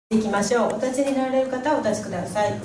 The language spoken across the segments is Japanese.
いきましょう。お立ちになられる方はお立ちください。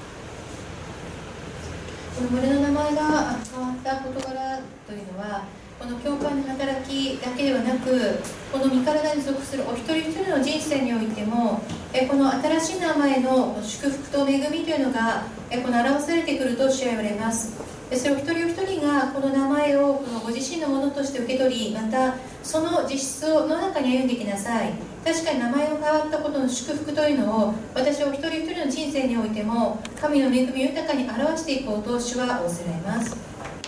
この群れの名前が変わった事柄というのは、 この教会の働きだけではなく、この御体に属するお一人一人の人生においても、この新しい名前の祝福と恵みというのがこの表されてくると主は言われます。それを一人お一人がこの名前をこのご自身のものとして受け取り、またその実質の中に歩んでいきなさい。確かに名前が変わったことの祝福というのを、私はお一人一人の人生においても神の恵みを豊かに表していこうと主は仰せられます。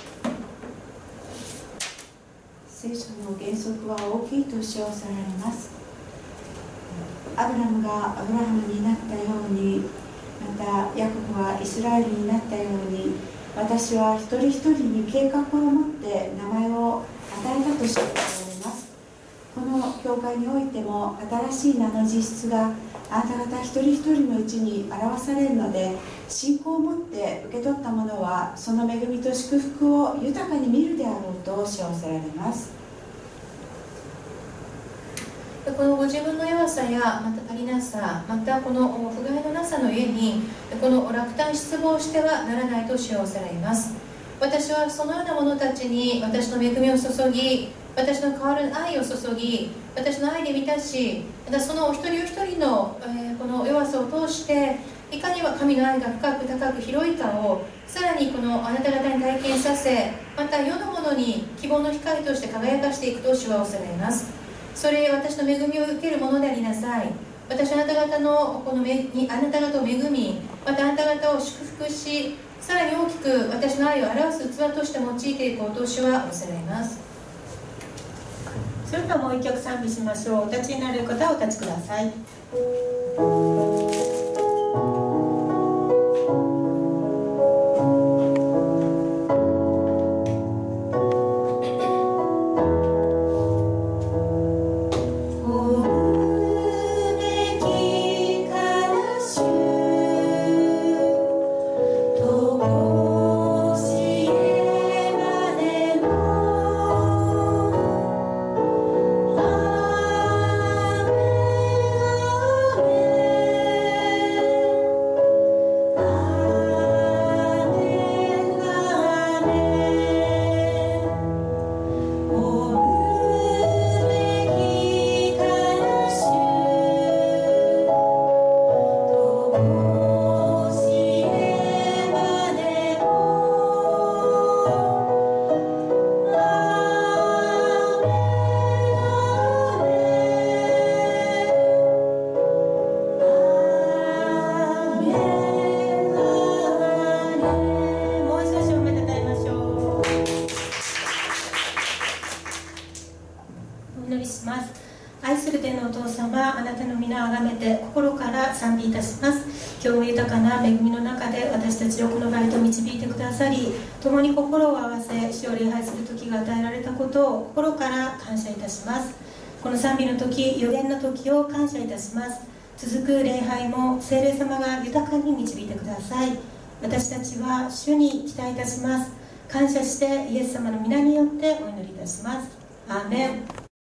聖書の原則は大きいと主はおっしゃられます。アブラムがアブラハムになったように、またヤコブはイスラエルになったように、私は一人一人に計画を持って名前を与えたとしておられます。この教会においても新しい名の実質があなた方一人一人のうちに表されるので、信仰を持って受け取った者はその恵みと祝福を豊かに見るであろうと知らせられます。 このご自分の弱さやまた足りなさ、またこの不甲斐のなさの上にこの落胆失望してはならないと主はおっしゃられます。私はそのような者たちに私の恵みを注ぎ、私の変わる愛を注ぎ、私の愛で満たし、またそのお一人お一人のこの弱さを通していかには神の愛が深く高く広いかをさらにこのあなた方に体験させ、また世のものに希望の光として輝かしていくと主はおっしゃられます。それ私の恵みを受けるものでありなさい。私はあなた方のこのあなた方を恵み、またあなた方を祝福し、さらに大きく私の愛を表す器として用いていこうと主はおっしゃられます。 それではもう一曲賛美しましょう。お立ちになれる方はお立ちください。賛美いたします。今日も豊かな恵みの中で私たちをこの場へと導いてくださり、共に心を合わせ主を礼拝する時が与えられたことを心から感謝いたします。この賛美の時、預言の時を感謝いたします。続く礼拝も聖霊様が豊かに導いてください。私たちは主に期待いたします。感謝してイエス様の皆によってお祈りいたします。アーメン。